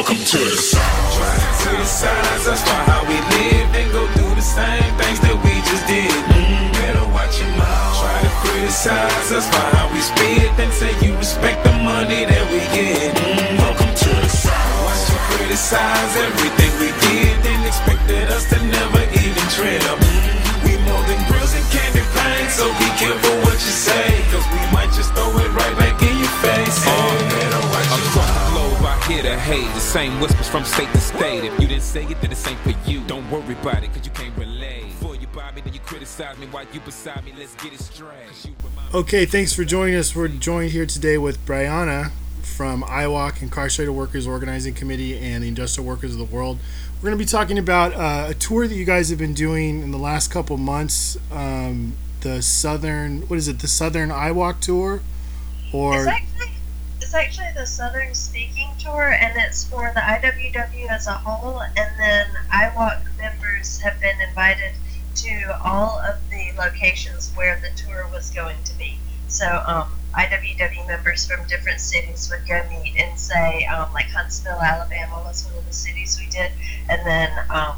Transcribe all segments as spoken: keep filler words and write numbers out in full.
Welcome to the South. Try to criticize us for how we live, then go do the same things that we just did. Mm, better watch your mouth. Try to criticize us for how we spit, then say you respect the money that we get. Mm, welcome to the South. Watch you criticize everything we did, then expected us to never even tread up. Mm, we more than grills and candy paint, so be careful what you say, cause we might just throw it right back in your face. Oh, better watch your mouth. I hear the hate, the same whispers from state to state. If you didn't say it, then it's ain't for you. Don't worry about it, cause you can't relate. Before you buy me, then you criticize me while you beside me. Let's get it straight. Okay, thanks for joining us. We're joined here today with Brianna from I W O C, Incarcerated Workers Organizing Committee, and the Industrial Workers of the World. We're going to be talking about uh, a tour that you guys have been doing in the last couple months. Um, the Southern, what is it, the Southern I W O C tour? Or... It's actually the Southern Speaking Tour, and it's for the I W W as a whole, and then I W O C members have been invited to all of the locations where the tour was going to be. So um, I W W members from different cities would go meet in, say, um, like Huntsville, Alabama was one of the cities we did, and then um,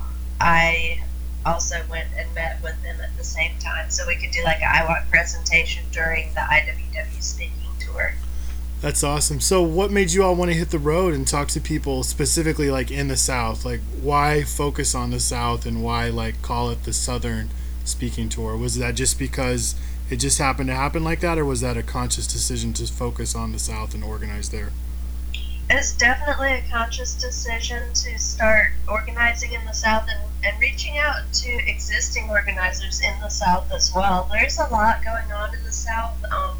I also went and met with them at the same time, so we could do like an I W O C presentation during the I W W Speaking Tour. That's awesome. So what made you all want to hit the road and talk to people specifically like in the South? Like why focus on the South and why like call it the Southern Speaking Tour? Was that just because it just happened to happen like that, or was that a conscious decision to focus on the South and organize there? It's definitely a conscious decision to start organizing in the South and, and reaching out to existing organizers in the South as well. There's a lot going on in the South, um,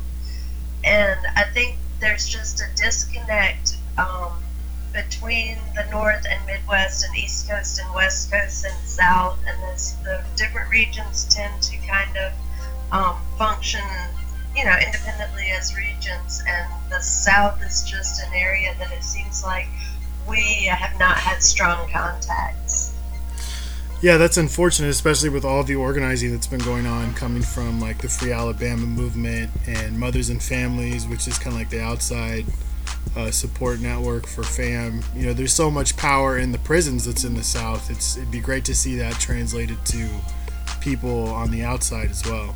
and I think there's just a disconnect um, between the North and Midwest and East Coast and West Coast and South, and this, the different regions tend to kind of um, function, you know, independently as regions, and the South is just an area that it seems like we have not had strong contacts. Yeah, that's unfortunate, especially with all the organizing that's been going on coming from like the Free Alabama movement and Mothers and Families, which is kind of like the outside uh, support network for FAM. You know, there's so much power in the prisons that's in the South. It's it'd be great to see that translated to people on the outside as well.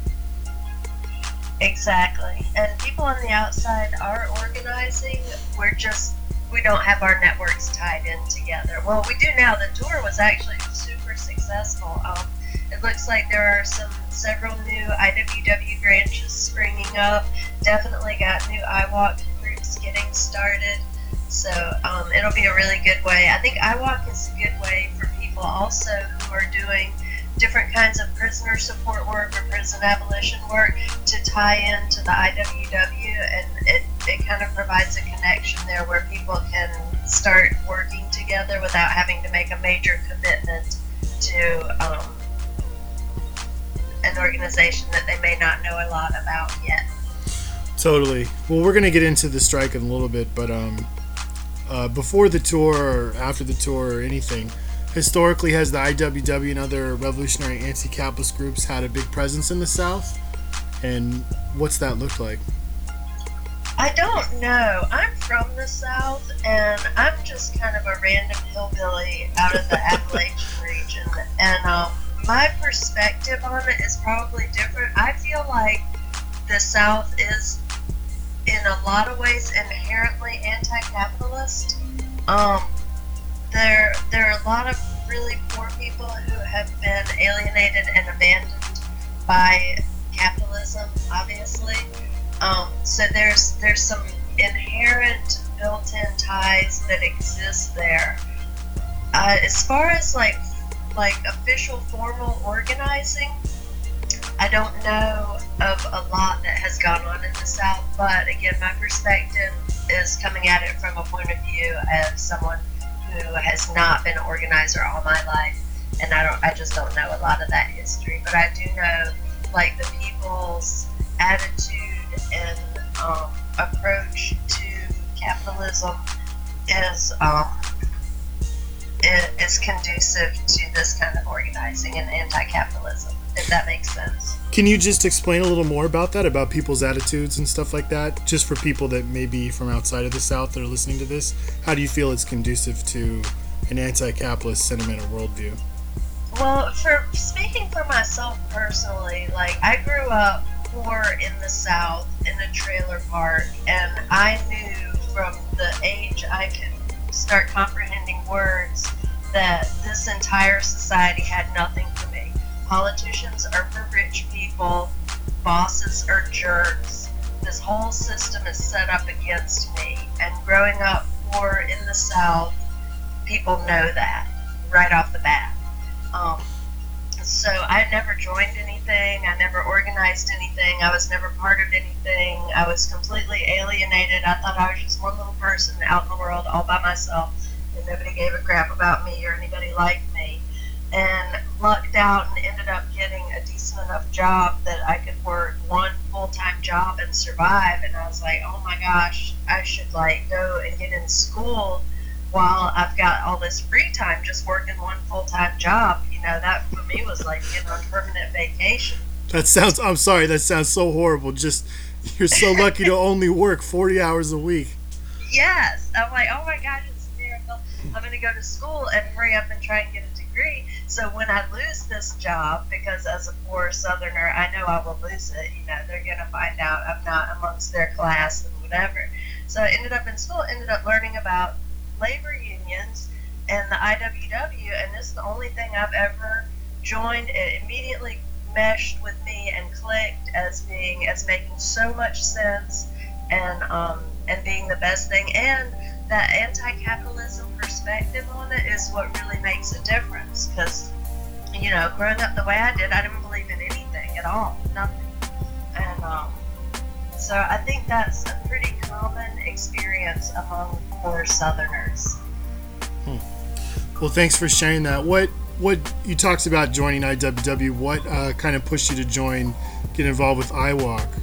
Exactly. And people on the outside are organizing. We're just, we don't have our networks tied in together. Well, we do now. The tour was actually super successful. Um, it looks like there are some several new I W W branches springing up. Definitely got new I W O C groups getting started. So um, it'll be a really good way. I think I W O C is a good way for people also who are doing different kinds of prisoner support work or prison abolition work to tie into the I W W, and it, it kind of provides a connection there where people can start working together without having to make a major commitment to um, an organization that they may not know a lot about yet. Totally. Well, we're going to get into the strike in a little bit, but um, uh, before the tour or after the tour or anything, historically, has the I W W and other revolutionary anti-capitalist groups had a big presence in the South? And what's that look like? I don't know. I'm from the South, and I'm just kind of a random hillbilly out of the Appalachian region. And um, my perspective on it is probably different. I feel like the South is, in a lot of ways, inherently anti-capitalist. Um, There, there are a lot of really poor people who have been alienated and abandoned by capitalism, obviously. Um, so there's there's some inherent built-in ties that exist there. Uh, as far as like like official formal organizing, I don't know of a lot that has gone on in the South. But again, my perspective is coming at it from a point of view of someone who has not been an organizer all my life, and I don't I just don't know a lot of that history. But I do know like the people's attitude and um, approach to capitalism is um, is conducive to this kind of organizing and anti-capitalism. if that makes sense. Can you just explain a little more about that, about people's attitudes and stuff like that, just for people that may be from outside of the South that are listening to this? How do you feel it's conducive to an anti-capitalist sentiment or worldview? Well, for speaking for myself personally, like, I grew up poor in the South in a trailer park, and I knew from the age I could start comprehending words that this entire society had nothing for me. Politicians are for rich people, bosses are jerks. This whole system is set up against me, and growing up poor in the South, people know that right off the bat. Um, so I never joined anything, I never organized anything, I was never part of anything, I was completely alienated. I thought I was just one little person out in the world all by myself, and nobody gave a crap about me or anybody liked me, and lucked out and ended up getting a decent enough job that I could work one full-time job and survive. And I was like, oh my gosh, I should like go and get in school while I've got all this free time just working one full-time job. You know, that for me was like getting on permanent vacation. That sounds, I'm sorry, that sounds so horrible. Just, you're so lucky to only work forty hours a week. Yes. I'm like, oh my gosh, it's a miracle. I'm going to go to school and hurry up and try and get a degree. So when I lose this job, because as a poor Southerner, I know I will lose it. You know, they're going to find out I'm not amongst their class and whatever. So I ended up in school, ended up learning about labor unions and the I W W, and this is the only thing I've ever joined. It immediately meshed with me and clicked as being as making so much sense, and um and being the best thing. And that anti-capitalism perspective on it is what really makes a difference, because, you know, growing up the way I did, I didn't believe in anything at all, nothing. And um so I think that's a pretty common experience among poor Southerners. Hmm. Well, thanks for sharing that. What what you talked about joining I W W, what uh, kind of pushed you to join, get involved with I W A C?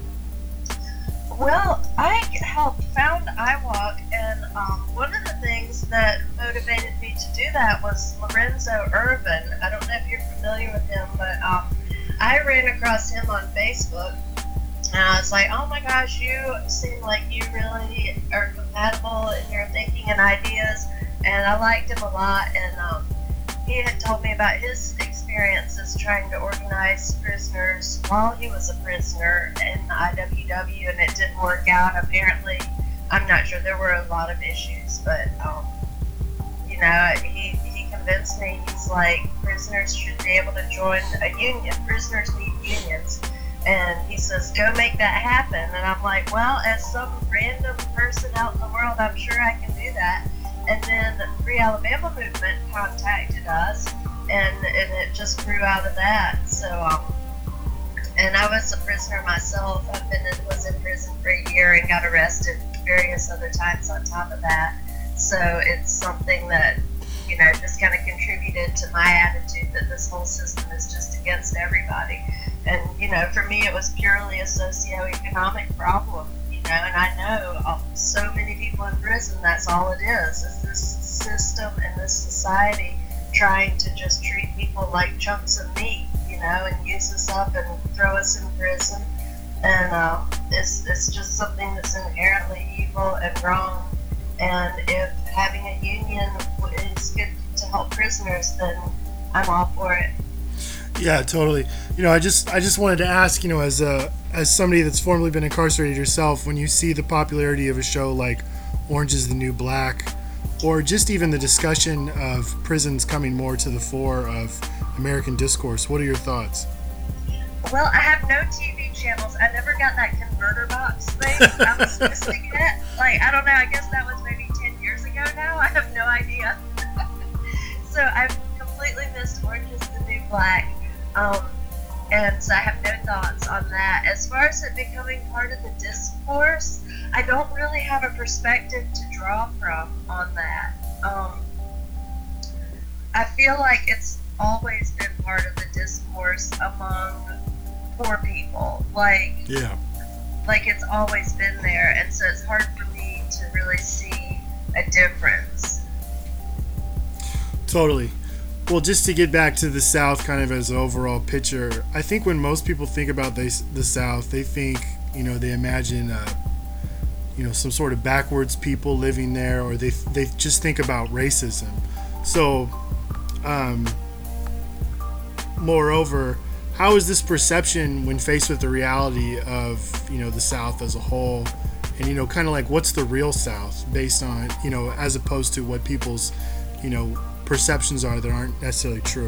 Well, I helped found I W A C, and um, one of the things that motivated me to do that was Lorenzo Irvin. I don't know if you're familiar with him, but um, I ran across him on Facebook. And I was like, oh my gosh, you seem like you really are compatible in your thinking and ideas. And I liked him a lot. And um, he had told me about his experiences trying to organize prisoners while he was a prisoner in the I W W, and it didn't work out. Apparently, I'm not sure, there were a lot of issues, but, um, you know, he, he convinced me. He's like, prisoners should be able to join a union. Prisoners need unions. And he says, go make that happen. And I'm like, well, as some random person out in the world, I'm sure I can do that. And then the Free Alabama movement contacted us, and, and it just grew out of that. So, um, and I was a prisoner myself. I've been in, was in prison for a year and got arrested various other times on top of that. So it's something that, you know, just kind of contributed to my attitude that this whole system is just against everybody. And, you know, for me, it was purely a socioeconomic problem, you know, and I know uh, so many people in prison, that's all it is, is this system and this society trying to just treat people like chunks of meat, you know, and use us up and throw us in prison. And uh, it's, it's just something that's inherently evil and wrong. And if having a union is good to help prisoners, then I'm all for it. Yeah, totally. You know, I just I just wanted to ask, you know, as a as somebody that's formerly been incarcerated yourself, when you see the popularity of a show like Orange is the New Black, or just even the discussion of prisons coming more to the fore of American discourse, what are your thoughts? Well, I have no T V channels. I never got that converter box thing I was supposed to get. Like, I don't know, I guess that was maybe ten years ago now. I have no idea. So I've completely missed Orange is the New Black. Um, and so I have no thoughts on that. As far as it becoming part of the discourse, I don't really have a perspective to draw from on that. Um, I feel like it's always been part of the discourse among poor people. Like, yeah. like it's always been there. And so it's hard for me to really see a difference. Totally. Well, just to get back to the South kind of as an overall picture, I think when most people think about the, the South, they think, you know, they imagine, uh, you know, some sort of backwards people living there, or they, they just think about racism. So, um, moreover, how is this perception when faced with the reality of, you know, the South as a whole, and, you know, kind of like what's the real South based on, you know, as opposed to what people's, you know, perceptions are that aren't necessarily true?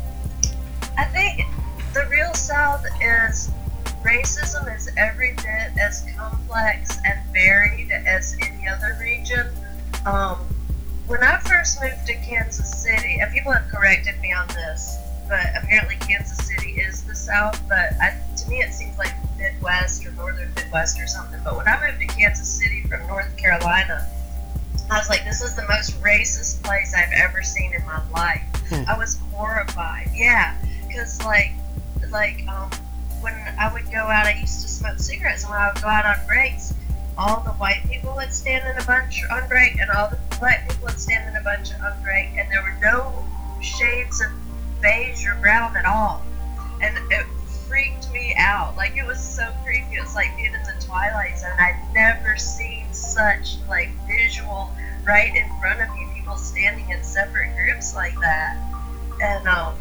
I think the real South is racism is every bit as complex and varied as any other region. Um, when I first moved to Kansas City, and people have corrected me on this, but apparently Kansas City is the South, but I, to me it seems like Midwest or Northern Midwest or something. But when I moved to Kansas City from North Carolina, I was like, this is the most racist place I've ever seen in my life. Hmm. I was horrified. Yeah, because like, like um, when I would go out, I used to smoke cigarettes, and when I would go out on breaks, all the white people would stand in a bunch on break, and all the black people would stand in a bunch on break, and there were no shades of beige or brown at all. And it freaked me out. Like, it was so creepy. It was like being in the Twilight Zone. I'd never seen such like visual right in front of you, people standing in separate groups like that. And um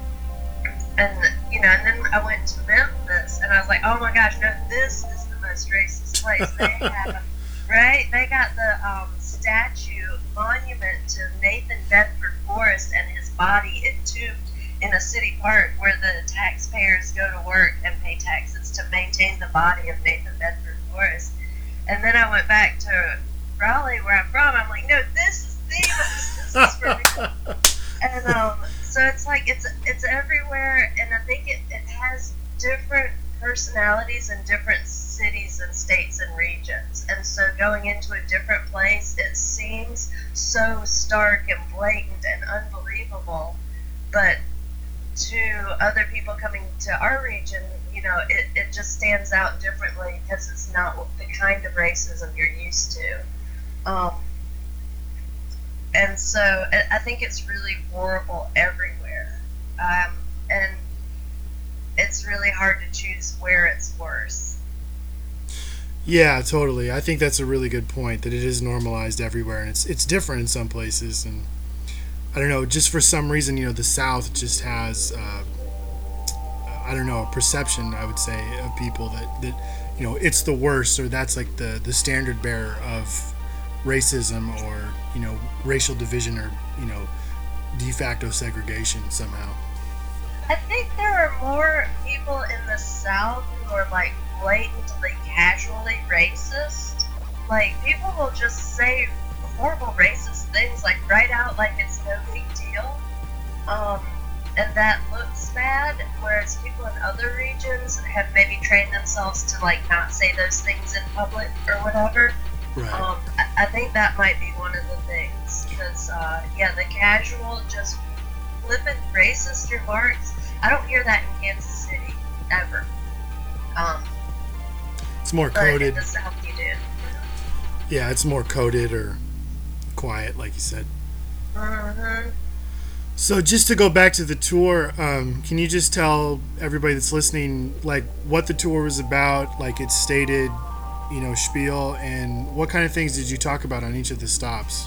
and you know, and then I went to Memphis, and I was like, oh my gosh, no, this is the most racist place. They have right they got the um statue monument to Nathan Bedford Forrest and his body entombed in a city park where the taxpayers go to work and pay taxes to maintain the body of Nathan Bedford Forrest. And then I went back to Raleigh, where I'm from. I'm like, no, this is the this is for real. And um, so it's like it's it's everywhere, and I think it, it has different personalities in different cities and states and regions. And so going into a different place, it seems so stark and blatant and unbelievable, but to other people coming to our region, you know, it, it just stands out differently because it's not the kind of racism you're used to. Um, and so I think it's really horrible everywhere. Um, and it's really hard to choose where it's worse. Yeah, totally. I think that's a really good point, that it is normalized everywhere, and it's it's different in some places. And I don't know, just for some reason, you know, the South just has, uh, I don't know, a perception, I would say, of people that, that, you know, it's the worst, or that's like the, the standard bearer of racism, or, you know, racial division, or, you know, de facto segregation somehow. I think there are more people in the South who are like blatantly, casually racist. Like, people will just say horrible racist things, like right out, like it's no big deal, um, and that looks bad, whereas people in other regions have maybe trained themselves to like not say those things in public or whatever. Right. um, I, I think that might be one of the things, because uh, yeah, the casual, just flippant racist remarks, I don't hear that in Kansas City ever. um, it's more but coded. in the South you do. Yeah, it's more coded or quiet, like you said. Mm-hmm. So just to go back to the tour, um, can you just tell everybody that's listening, like, what the tour was about, like its stated, you know, spiel, and what kind of things did you talk about on each of the stops?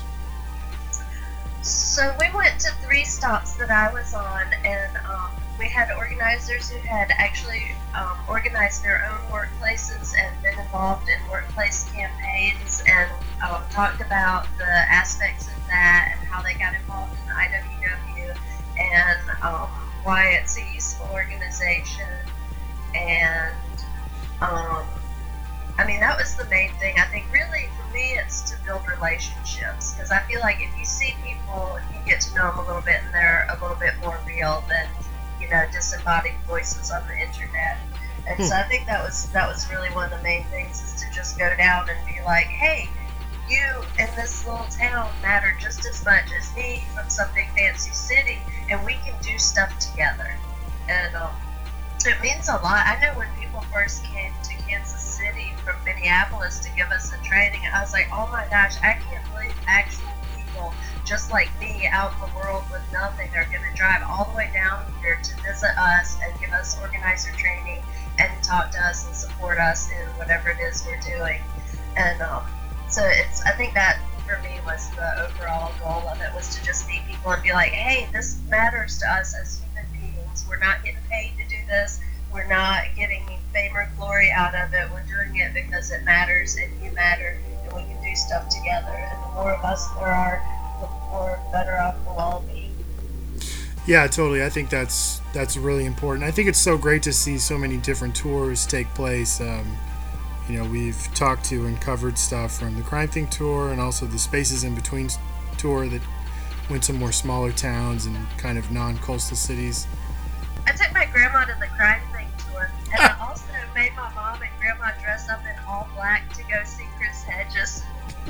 So we went to three stops that I was on, and um, we had organizers who had actually um, organized their own workplaces and been involved in workplace campaigns, and um, talked about the aspects of that and how they got involved in the I W W, and um, why it's a useful organization. And um, I mean, that was the main thing. I think really for me it's to build relationships, because I feel like if you see people, you get to know them a little bit, and they're a little bit more real than, you know, disembodied voices on the internet. And so I think that was that was really one of the main things, is to just go down and be like, hey, you in this little town matter just as much as me from some big fancy city, and we can do stuff together. And um, it means a lot. I know when people first came to Kansas City from Minneapolis to give us a training, I was like, oh my gosh, I can't believe actual people just like me, out in the world with nothing, are going to drive all the way down here to visit us and give us organizer training and talk to us and support us in whatever it is we're doing. And um, so it's, I think that for me was the overall goal of it, was to just meet people and be like, hey, this matters to us as human beings. We're not getting paid to do this. We're not getting fame or glory out of it. We're doing it because it matters and you matter, and we can do stuff together. And the more of us there are, the more better off we'll all be. Yeah, totally. I think that's that's really important. I think it's so great to see so many different tours take place. Um, you know, we've talked to and covered stuff from the Crime Think tour, and also the Spaces in Between tour that went to more smaller towns and kind of non-coastal cities. I took my grandma to the Crime Think tour, and I also made my mom and grandma dress up in all black to go see Chris Hedges.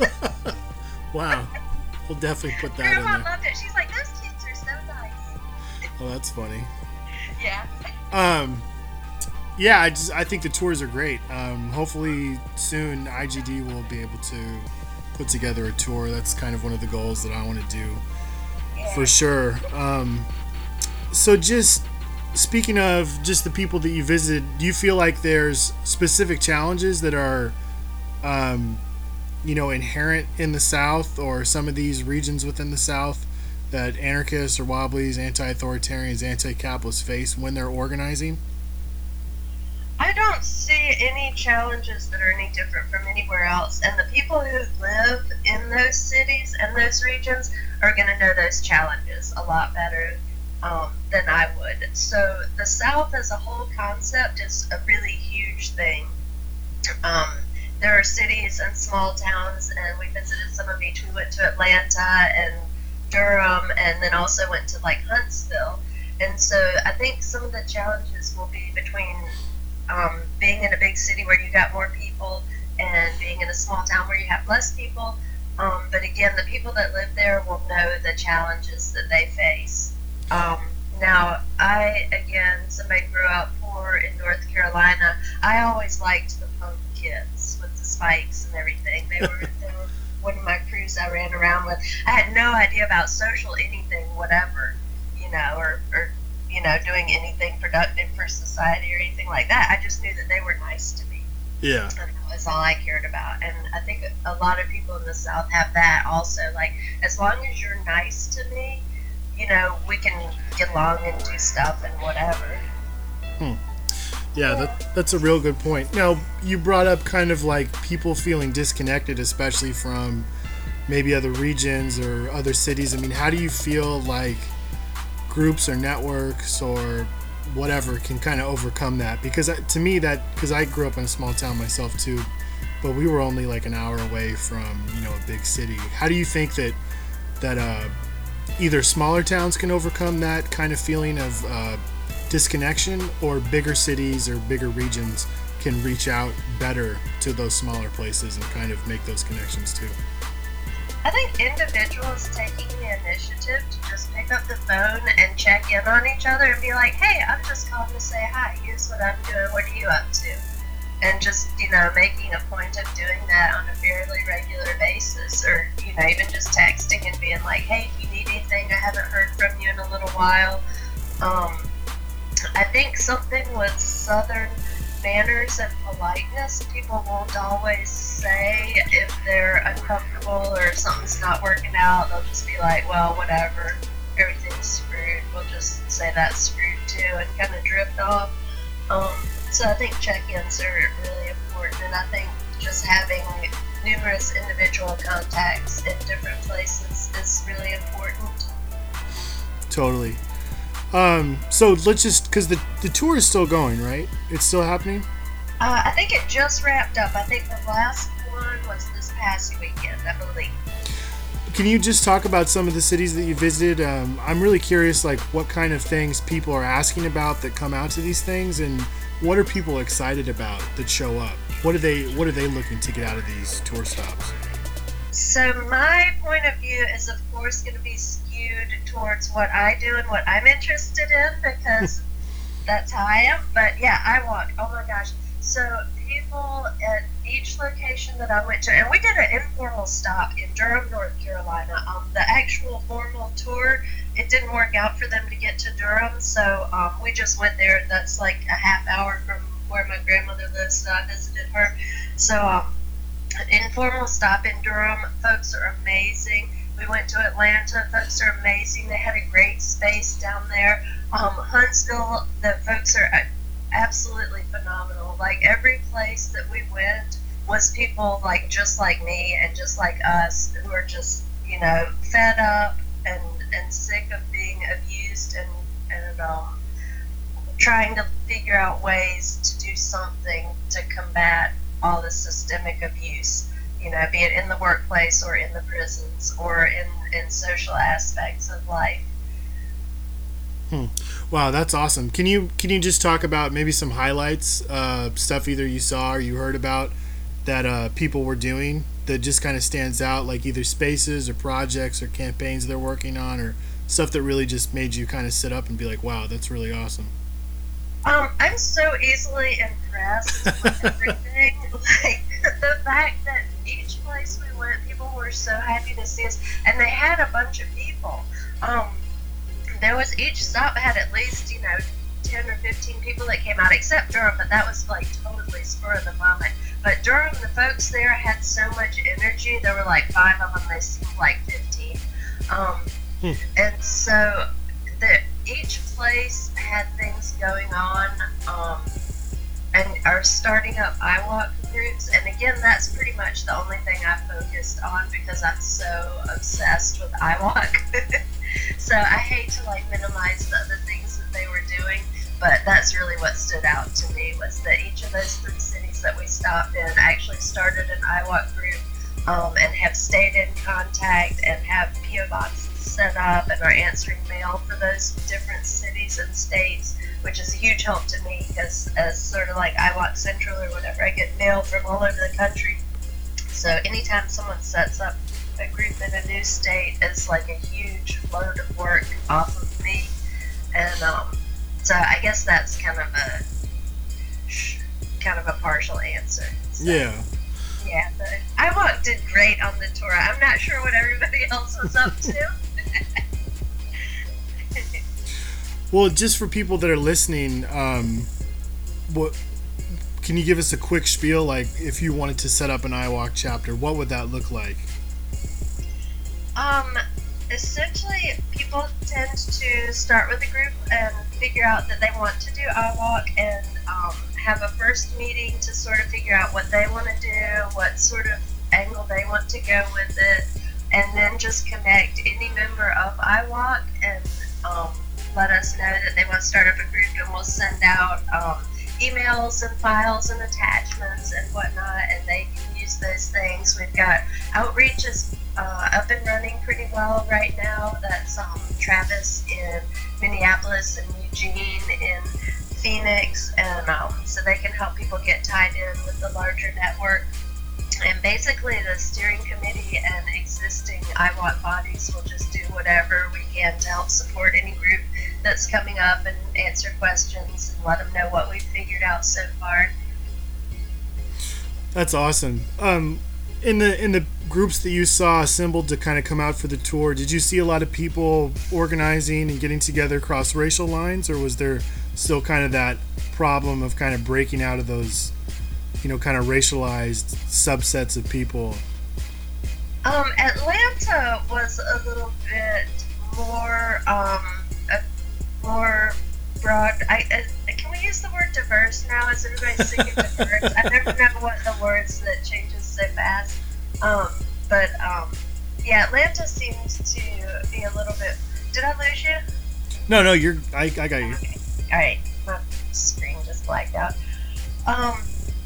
Wow. We'll definitely put that grandma in there. loved it. She's like, those kids are so nice. Oh, that's funny. Yeah. Um, yeah, I just I think the tours are great. Um, hopefully soon I G D will be able to put together a tour. That's kind of one of the goals that I want to do, Yeah. for sure. Um, so just speaking of just the people that you visited, do you feel like there's specific challenges that are, um, you know, inherent in the South or some of these regions within the South that anarchists or wobblies, anti-authoritarians, anti-capitalists face when they're organizing? I don't see any challenges that are any different from anywhere else. And the people who live in those cities and those regions are going to know those challenges a lot better um, than I would. So the South as a whole concept is a really huge thing. Um, there are cities and small towns, and we visited some of each. We went to Atlanta and Durham, and then also went to like Huntsville. And so I think some of the challenges will be between um, being in a big city where you got more people and being in a small town where you have less people. Um, but again, the people that live there will know the challenges that they face. Um, now, I, again, somebody grew up poor in North Carolina. I always liked the punk kids with the spikes and everything. They were, they were one of my crews I ran around with. I had no idea about social anything, whatever, you know, or, or you know, doing anything productive for society or anything like that. I just knew that they were nice to me. Yeah. And that was all I cared about. And I think a lot of people in the South have that also. Like, as long as you're nice to me, you know, we can get along and do stuff and whatever. Hmm. Yeah, that, that's a real good point. Now, you brought up kind of like people feeling disconnected, especially from maybe other regions or other cities. I mean, how do you feel like groups or networks or whatever can kind of overcome that? Because to me, that, because I grew up in a small town myself too, but we were only like an hour away from, you know, a big city. How do you think that that uh, either smaller towns can overcome that kind of feeling of uh, disconnection, or bigger cities or bigger regions can reach out better to those smaller places and kind of make those connections too? I think individuals taking the initiative to just pick up the phone and check in on each other and be like, hey, I'm just calling to say hi, here's what I'm doing, what are you up to? And just, you know, making a point of doing that on a fairly regular basis, or, you know, even just texting and being like, hey, if you need anything, I haven't heard from you in a little while. Um, I think something with Southern manners and politeness, people won't always say if they're uncomfortable or if something's not working out. They'll just be like, well, whatever, everything's screwed, we'll just say that's screwed too, and kind of drift off. Um, so I think check-ins are really important, and I think just having numerous individual contacts in different places is really important. Totally. Um, so let's just, because the, the tour is still going, right? It's still happening? Uh, I think it just wrapped up. I think the last one was this past weekend, I believe. Can you just talk about some of the cities that you visited? Um, I'm really curious, like, what kind of things people are asking about that come out to these things, and what are people excited about that show up? What are they, what are they looking to get out of these tour stops? So my point of view is, of course, going to be skewed towards what I do and what I'm interested in, because that's how I am. But yeah, I walk. Oh my gosh. So people at each location that I went to, and we did an informal stop in Durham, North Carolina. Um, the actual formal tour, it didn't work out for them to get to Durham, so um, we just went there. That's like a half hour from where my grandmother lives, so I visited her. So um, informal stop in Durham. Folks are amazing. We went to Atlanta. Folks are amazing. They had a great space down there. Um, Huntsville, the folks are absolutely phenomenal. Like every place that we went was people like just like me and just like us who are just, you know, fed up and, and sick of being abused and, and um, trying to figure out ways to do something to combat all the systemic abuse, you know, be it in the workplace or in the prisons or in, in social aspects of life. Hmm. Wow, that's awesome. Can you can you just talk about maybe some highlights, uh, stuff either you saw or you heard about that uh, people were doing that just kind of stands out, like either spaces or projects or campaigns they're working on or stuff that really just made you kind of sit up and be like, wow, that's really awesome? Um, I'm so easily impressed with everything. Like the fact that each place we went, people were so happy to see us, and they had a bunch of people. Um, there was each stop had at least, you know, ten or fifteen people that came out, except Durham, but that was like totally spur of the moment. But Durham, the folks there had so much energy. There were like five of them. They seemed like fifteen. Um, hmm. And so the each place had things going on, um, and are starting up I WALK groups. And again, that's pretty much the only thing I focused on because I'm so obsessed with I WALK. So I hate to like minimize the other things that they were doing, but that's really what stood out to me was that each of those three cities that we stopped in actually started an I WALK group, um, and have stayed in contact and have P O boxes set up and are answering mail for those different cities and states, which is a huge help to me because as sort of like I WALK Central or whatever, I get mail from all over the country. So anytime someone sets up a group in a new state is like a huge load of work off of me. And um, so I guess that's kind of a kind of a partial answer. So, yeah. Yeah, but I WALK did great on the tour. I'm not sure what everybody else was up to. Well, just for people that are listening, um, what can you give us a quick spiel? Like, if you wanted to set up an I WALK chapter, what would that look like? Um, essentially, people tend to start with a group and figure out that they want to do I WALK and um, have a first meeting to sort of figure out what they want to do, what sort of angle they want to go with it, and then just connect any member of I WALK and um, let us know that they want to start up a group, and we'll send out um, emails and files and attachments and whatnot, and they can use those things. We've got outreaches uh, up and running pretty well right now. That's um, Travis in Minneapolis and Eugene in Phoenix, and um, so they can help people get tied in with the larger network. And basically the steering committee and existing I WALK bodies will just do whatever we can to help support any group that's coming up and answer questions and let them know what we've figured out so far. That's awesome. Um, in the in the groups that you saw assembled to kind of come out for the tour, did you see a lot of people organizing and getting together across racial lines, or was there still kind of that problem of kind of breaking out of those, you know, kind of racialized subsets of people? Um, Atlanta was a little bit more, um, a more broad. I, I can we use the word diverse now? Is everybody singing diverse? I never know what the words that changes so fast. Um, but um, yeah, Atlanta seems to be a little bit. Did I lose you? No, no, you're. I, I got you. Okay. All right, my screen just blacked out. Um.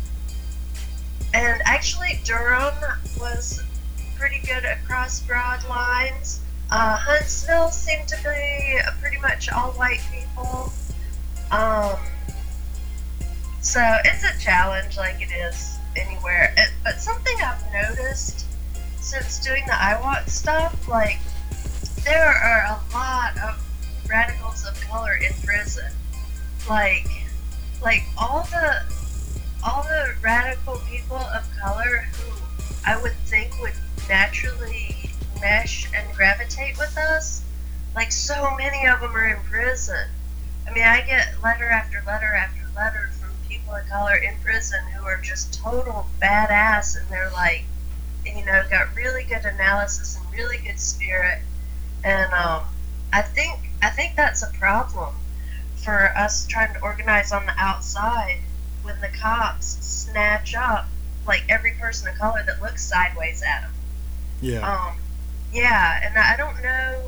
And actually, Durham was pretty good across broad lines. Uh, Huntsville seemed to be pretty much all white people. Um, so it's a challenge like it is anywhere. It, but something I've noticed since doing the I WALK stuff, like, there are a lot of radicals of color in prison. Like, like all the... all the radical people of color who I would think would naturally mesh and gravitate with us. Like, so many of them are in prison. I mean, I get letter after letter after letter from people of color in prison who are just total badass, and they're like, you know, got really good analysis and really good spirit. And um, I think I think that's a problem for us trying to organize on the outside when the cops snatch up like every person of color that looks sideways at them. Yeah. Um, yeah, and I don't know.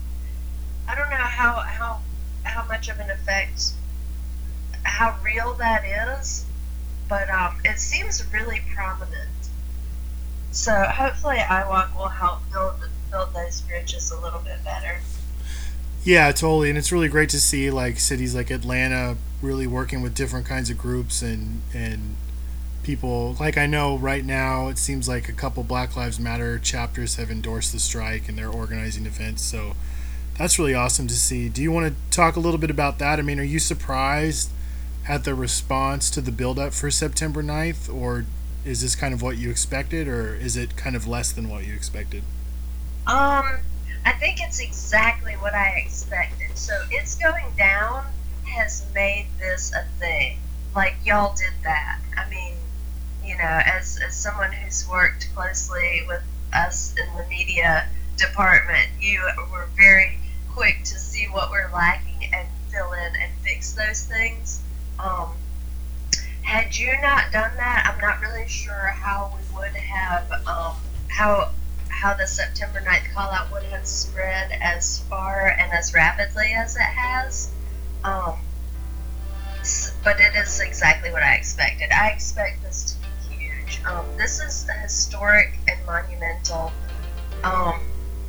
I don't know how how how much of an effect, how real that is, but um, it seems really prominent. So hopefully I WALK will help build build those bridges a little bit better. Yeah, totally. And it's really great to see like cities like Atlanta really working with different kinds of groups and and people. Like, I know right now it seems like a couple Black Lives Matter chapters have endorsed the strike and they're organizing events. So that's really awesome to see. Do you want to talk a little bit about that? I mean, are you surprised at the response to the build-up for September ninth, or is this kind of what you expected, or is it kind of less than what you expected? Um, I think it's exactly what I expected. So It's Going Down has made this a thing. Like, y'all did that. I mean, you know, as, as someone who's worked closely with us in the media department, you were very quick to see what we're lacking and fill in and fix those things. Um, had you not done that, I'm not really sure how we would have, um, how how the September ninth call out would have spread as far and as rapidly as it has. Um, but it is exactly what I expected. I expect this to be huge. Um, this is historic and monumental. Um,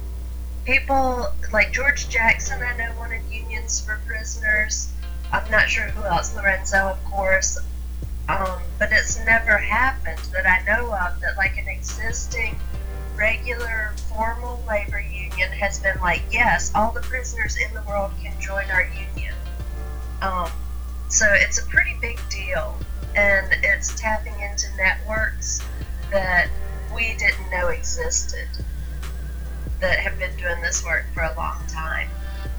people like George Jackson, I know, wanted unions for prisoners. I'm not sure who else. Lorenzo, of course. Um, but it's never happened that I know of that like an existing regular formal labor union has been like, yes, all the prisoners in the world can join our union. Um, so it's a pretty big deal, and it's tapping into networks that we didn't know existed, that have been doing this work for a long time.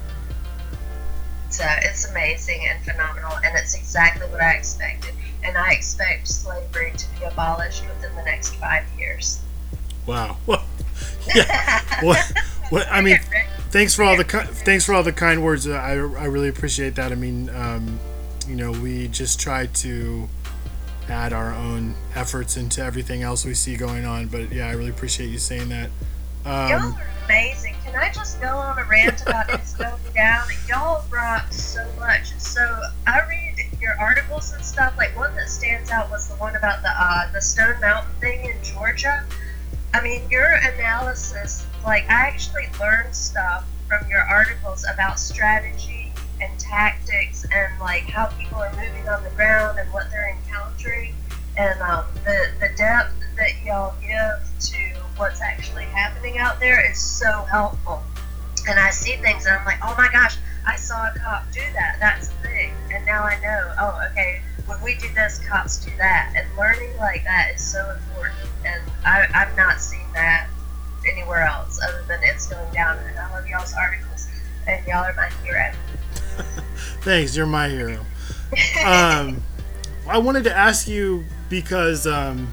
So it's amazing and phenomenal, and it's exactly what I expected. And I expect slavery to be abolished within the next five years. Wow. Well, yeah. Well, well, I mean, thanks for all the thanks for all the kind words. I, I really appreciate that. I mean, um, you know, we just try to add our own efforts into everything else we see going on. But yeah, I really appreciate you saying that. Um, Y'all are amazing. Can I just go on a rant about It's Going Down? Y'all rock so much. So I read your articles and stuff. Like, one that stands out was the one about the uh, the Stone Mountain thing in Georgia. I mean, your analysis, like, I actually learned stuff from your articles about strategy and tactics and, like, how people are moving on the ground and what they're encountering. And um, the, the depth that y'all give to what's actually happening out there is so helpful. And I see things and I'm like, oh my gosh, I saw a cop do that. That's a thing. And now I know, oh, okay, when we do this, cops do that. And learning like that is so important. And I, I've not seen that anywhere else other than It's Going Down. And I love y'all's articles. And y'all are my hero. Thanks, you're my hero. Um, I wanted to ask you because um,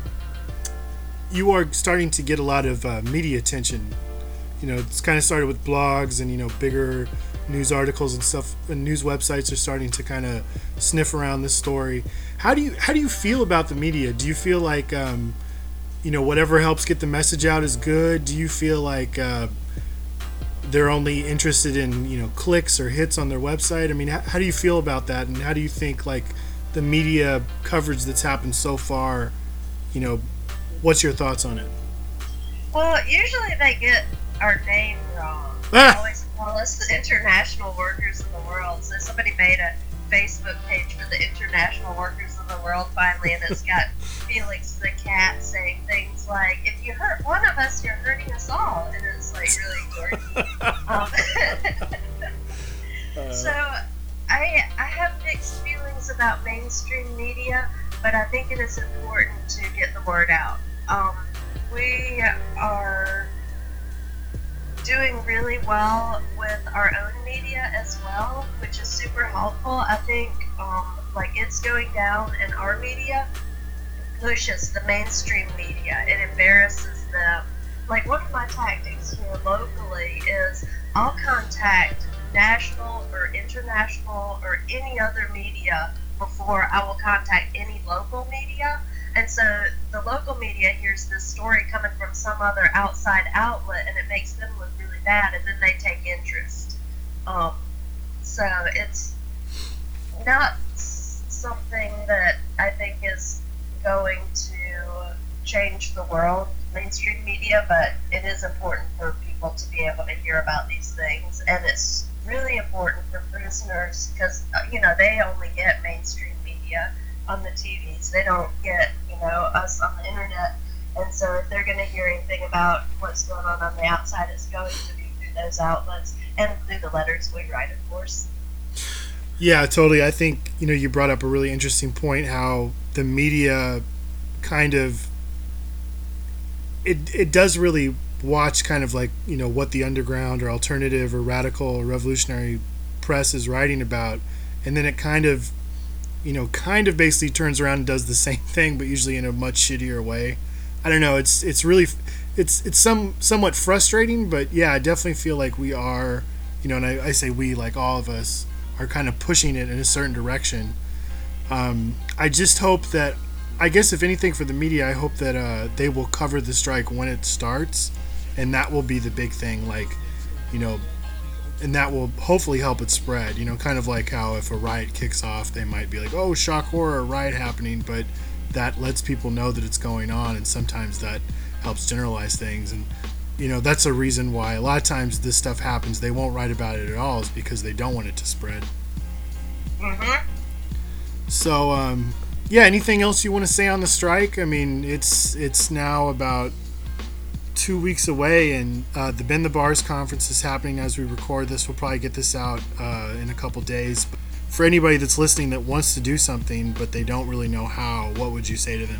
you are starting to get a lot of uh, media attention. You know, it's kind of started with blogs and, you know, bigger news articles and stuff, and news websites are starting to kind of sniff around this story. How do you how do you feel about the media? Do you feel like um, you know, whatever helps get the message out is good? Do you feel like uh, they're only interested in, you know, clicks or hits on their website? I mean, how, how do you feel about that, and how do you think like the media coverage that's happened so far, you know, what's your thoughts on it? Well, usually they get our name wrong. They Ah! always call us the international workers of the world. So somebody made a Facebook page for the international workers of the world finally, and it's got Felix the cat saying things like, if you hurt one of us, you're hurting us all. And it's like really dorky. um, so I, I have mixed feelings about mainstream media, but I think it is important to get the word out. Um, we are doing really well with our own media as well, which is super helpful. I think um, like It's Going Down in our media pushes the mainstream media. It embarrasses them. Like, one of my tactics here locally is I'll contact national or international or any other media before I will contact any local media. And so the local media hears this story coming from some other outside outlet, and it makes them look really bad, and then they take interest. Um, so it's not something that I think is going to change the world, mainstream media, but it is important for people to be able to hear about these things. And it's really important for prisoners because, you know, they only get mainstream media on the T Vs. They don't get, you know, us on the internet. And so if they're going to hear anything about what's going on on the outside, it's going to be through those outlets and through the letters we write, of course. Yeah, totally. I think, you know, you brought up a really interesting point, how the media kind of, it it does really watch kind of like, you know, what the underground or alternative or radical or revolutionary press is writing about. And then it kind of, you know, kind of basically turns around and does the same thing, but usually in a much shittier way. I don't know. It's it's really, it's it's some somewhat frustrating, but yeah, I definitely feel like we are, you know, and I, I say we, like all of us, are kind of pushing it in a certain direction. Um, I just hope that, I guess if anything for the media, I hope that uh, they will cover the strike when it starts, and that will be the big thing, like, you know, and that will hopefully help it spread, you know, kind of like how if a riot kicks off, they might be like, oh, shock horror, riot happening, but that lets people know that it's going on, and sometimes that helps generalize things. And, you know, that's a reason why a lot of times this stuff happens, they won't write about it at all, is because they don't want it to spread. Mm-hmm. So, um, yeah, anything else you want to say on the strike? I mean, it's it's now about two weeks away, and uh, the Bend the Bars conference is happening as we record this. We'll probably get this out uh, in a couple days. But for anybody that's listening that wants to do something, but they don't really know how, what would you say to them?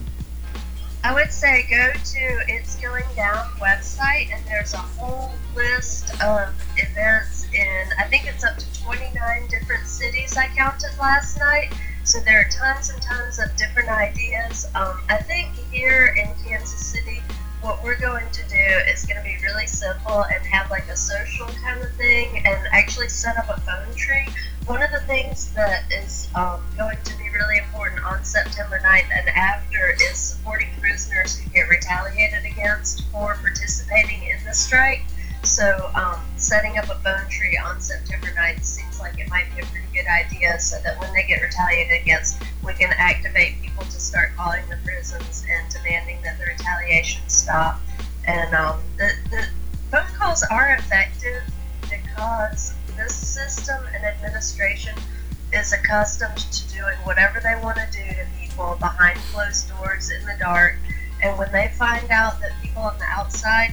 I would say go to It's Going Down website, and there's a whole list of events in, I think it's up to twenty-nine different cities I counted last night. So there are tons and tons of different ideas. Um, I think here in Kansas City, what we're going to do is going to be really simple and have like a social kind of thing and actually set up a phone tree. One of the things that is um, going to be really important on September ninth and after is supporting prisoners who get retaliated against for participating in the strike. So um, setting up a phone tree on September ninth seems like it might be a pretty good idea, so that when they get retaliated against, we can activate people to start calling the prisons and demanding that the retaliation stop. And um, the, the phone calls are effective because this system and administration is accustomed to doing whatever they want to do to people behind closed doors in the dark. And when they find out that people on the outside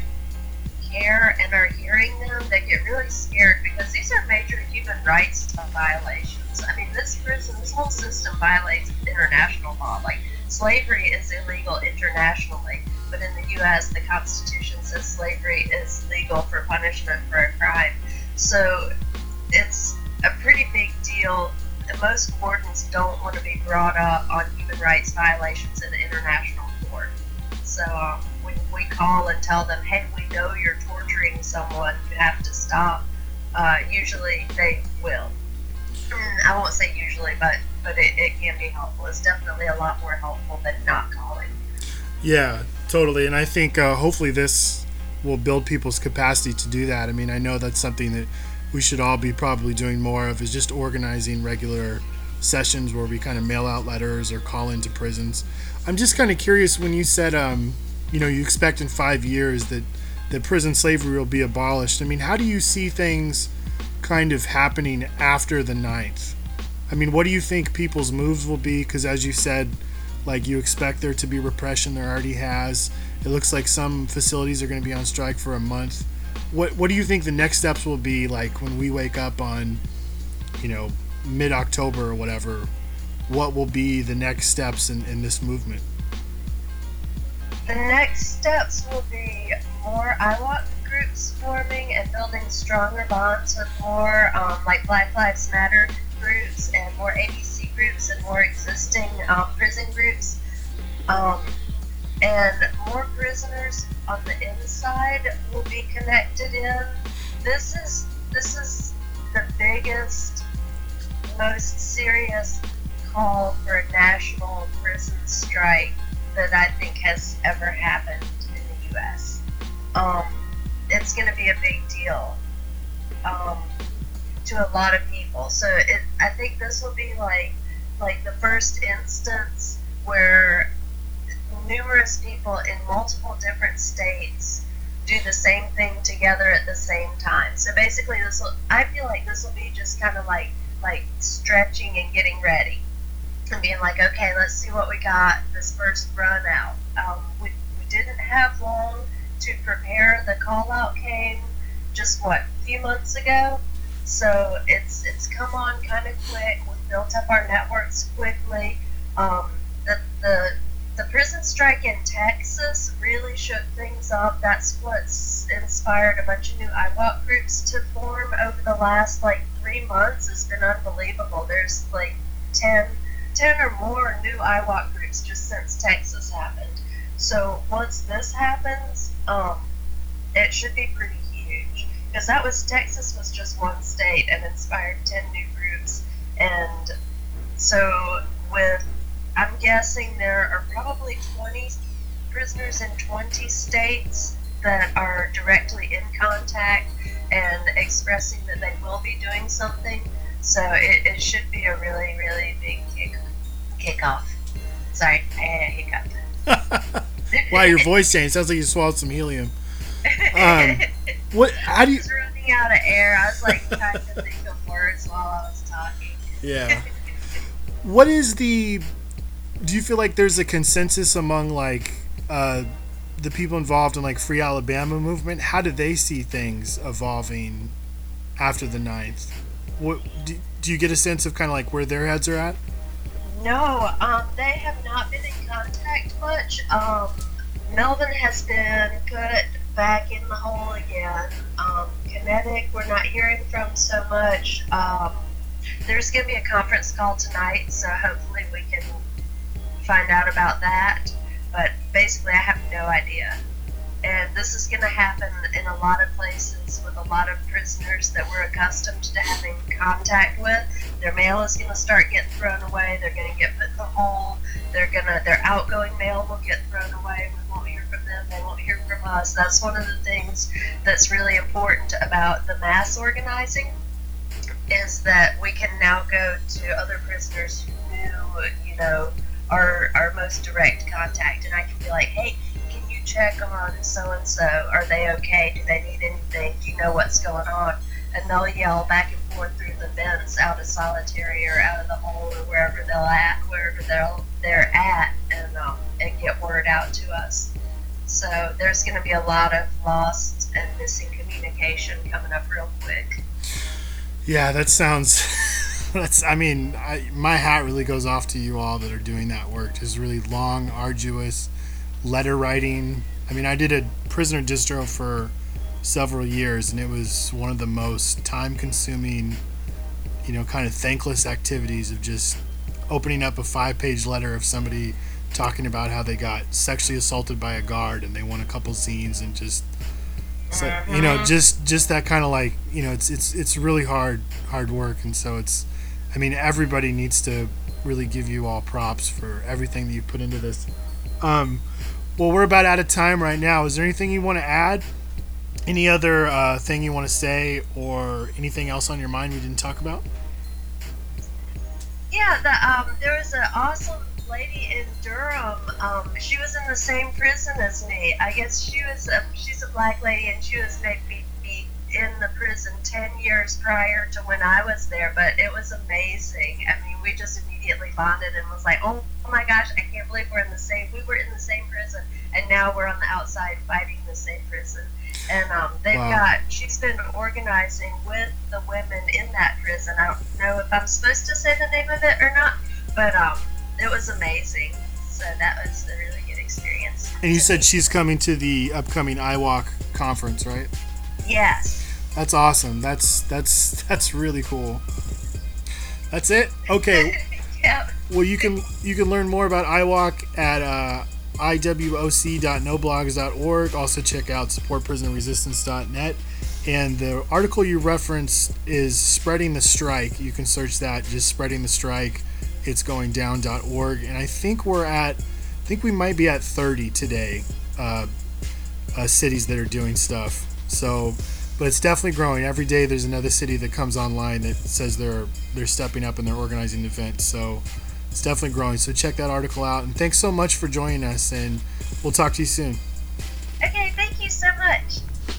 care and are hearing them, they get really scared because these are major human rights violations. I mean, this prison, this whole system violates international law. Like, slavery is illegal internationally, but in the U S, the Constitution says slavery is legal for punishment for a crime. So it's a pretty big deal. Most wardens don't want to be brought up on human rights violations in the international court. So um, when we call and tell them, hey, we know you're torturing someone, you have to stop, uh, usually they will. Mm, I won't say usually, but, but it, it can be helpful. It's definitely a lot more helpful than not calling. Yeah, totally. And I think uh, hopefully this will build people's capacity to do that. I mean, I know that's something that we should all be probably doing more of, is just organizing regular sessions where we kind of mail out letters or call into prisons. I'm just kind of curious, when you said, um, you know, you expect in five years that, that prison slavery will be abolished. I mean, how do you see things kind of happening after the ninth? I mean, what do you think people's moves will be? Because as you said, like, you expect there to be repression. There already has. It looks like some facilities are going to be on strike for a month. What What do you think the next steps will be, like, when we wake up on, you know, mid-October or whatever? What will be the next steps in, in this movement? The next steps will be more I W A P groups forming and building stronger bonds with more um, like Black Lives Matter groups and more A B C groups and more existing um, prison groups. Um, and more prisoners on the inside will be connected in. This is this is the biggest, most serious call for a national prison strike that I think has ever happened in the U S. Um, it's going to be a big deal um, to a lot of people. So it, I think this will be like like the first instance where numerous people in multiple different states do the same thing together at the same time. So basically, this will, I feel like this will be just kind of like like stretching and getting ready and being like, okay, let's see what we got this first run out. Um, we, we didn't have long to prepare. The call out came just what, a few months ago. So it's it's come on kind of quick. We built up our networks quickly. Um, the, the the prison strike in Texas really shook things up. That's what's inspired a bunch of new I W A C groups to form over the last like three months. It's been unbelievable. There's like ten, ten or more new I W A C groups just since Texas happened. So once this happens, um, it should be pretty huge, because that was Texas was just one state and inspired ten new groups, and so with I'm guessing there are probably twenty prisoners in twenty states that are directly in contact and expressing that they will be doing something. So it, it should be a really, really big kick kickoff. Sorry, I had a hiccup. Wow, your voice changed. Sounds like you swallowed some helium. Um, what? How do you? I was running out of air. I was like trying to think of words while I was talking. Yeah. What is the? Do you feel like there's a consensus among like uh, the people involved in like Free Alabama movement? How do they see things evolving after the ninth? What do, do you get a sense of kind of like where their heads are at? No, um, they have not been in contact much. Um, Melvin has been put back in the hole again. Um, Kinetic, we're not hearing from so much. Um, there's going to be a conference call tonight, so hopefully we can find out about that. But basically, I have no idea. And this is going to happen in a lot of places with a lot of prisoners that we're accustomed to having contact with. Their mail is going to start getting thrown away. They're going to get put in the hole. They're gonna, their outgoing mail will get thrown away. We won't hear from them. They won't hear from us. That's one of the things that's really important about the mass organizing, is that we can now go to other prisoners who, you know, are our most direct contact, and I can be like, hey, can you check on so-and-so? Are they okay? Do they need anything? Do you know what's going on? And they'll yell back and forth through the vents out of solitary or out of the hole or wherever they'll at, wherever they'll, they're at, and, um, and get word out to us. So there's going to be a lot of lost and missing communication coming up real quick. Yeah, that sounds... That's, I mean, I, my hat really goes off to you all that are doing that work. Just really long, arduous letter writing. I mean, I did a prisoner distro for several years, and it was one of the most time-consuming, you know, kind of thankless activities of just opening up a five-page letter of somebody talking about how they got sexually assaulted by a guard and they won a couple zines, and just, it's like, you know, just just that kind of like, you know, it's it's it's really hard hard work, and so it's. I mean, everybody needs to really give you all props for everything that you put into this. Um, well, we're about out of time right now. Is there anything you want to add? Any other uh, thing you want to say, or anything else on your mind we didn't talk about? Yeah, the, um, there was an awesome lady in Durham. Um, she was in the same prison as me. I guess she was a, she's a black lady, and she was maybe in the prison ten years prior to when I was there, but it was amazing. I mean, we just immediately bonded and was like, oh, oh my gosh, I can't believe we're in the same, we were in the same prison, and now we're on the outside fighting the same prison. And um, they've wow. got, she's been organizing with the women in that prison. I don't know if I'm supposed to say the name of it or not, but um, it was amazing. So that was a really good experience. And you said she's coming to the upcoming I W A C conference, right? Yes. That's awesome. That's that's that's really cool. That's it. Okay. Yeah. Well, you can you can learn more about I WOC at uh, I W O C dot no blogs dot org. Also check out support prisoner resistance dot net. And the article you referenced is Spreading the Strike. You can search that, just Spreading the Strike. It's going down dot org. And I think we're at, I think we might be at thirty today, uh, uh, cities that are doing stuff. So, but it's definitely growing. Every day there's another city that comes online that says they're they're stepping up and they're organizing events. So it's definitely growing. So check that article out. And thanks so much for joining us. And we'll talk to you soon. Okay, thank you so much.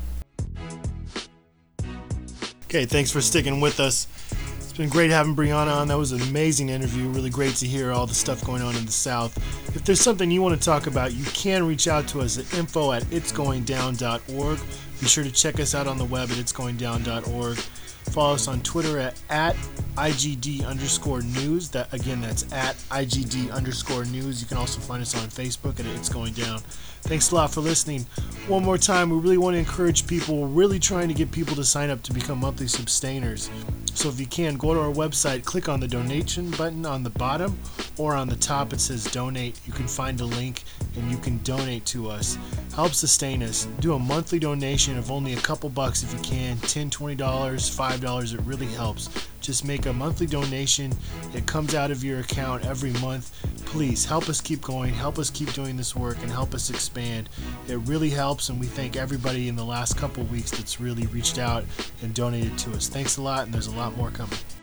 Okay, thanks for sticking with us. It's been great having Brianna on. That was an amazing interview. Really great to hear all the stuff going on in the South. If there's something you want to talk about, you can reach out to us at info at its going down dot org. Be sure to check us out on the web at its going down dot org. Follow us on Twitter at, at I G D underscore news. That again, that's at I G D underscore news. You can also find us on Facebook at It's Going Down. Thanks a lot for listening. One more time, we really want to encourage people. We're really trying to get people to sign up to become monthly substainers. So if you can, go to our website, click on the donation button on the bottom, or on the top it says donate. You can find a link and you can donate to us. Help sustain us. Do a monthly donation of only a couple bucks if you can, ten dollars, twenty dollars, five dollars. It really helps. Just make a monthly donation. It comes out of your account every month. Please help us keep going, help us keep doing this work, and help us expand. It really helps, and we thank everybody in the last couple weeks that's really reached out and donated to us. Thanks a lot, and there's a lot more coming.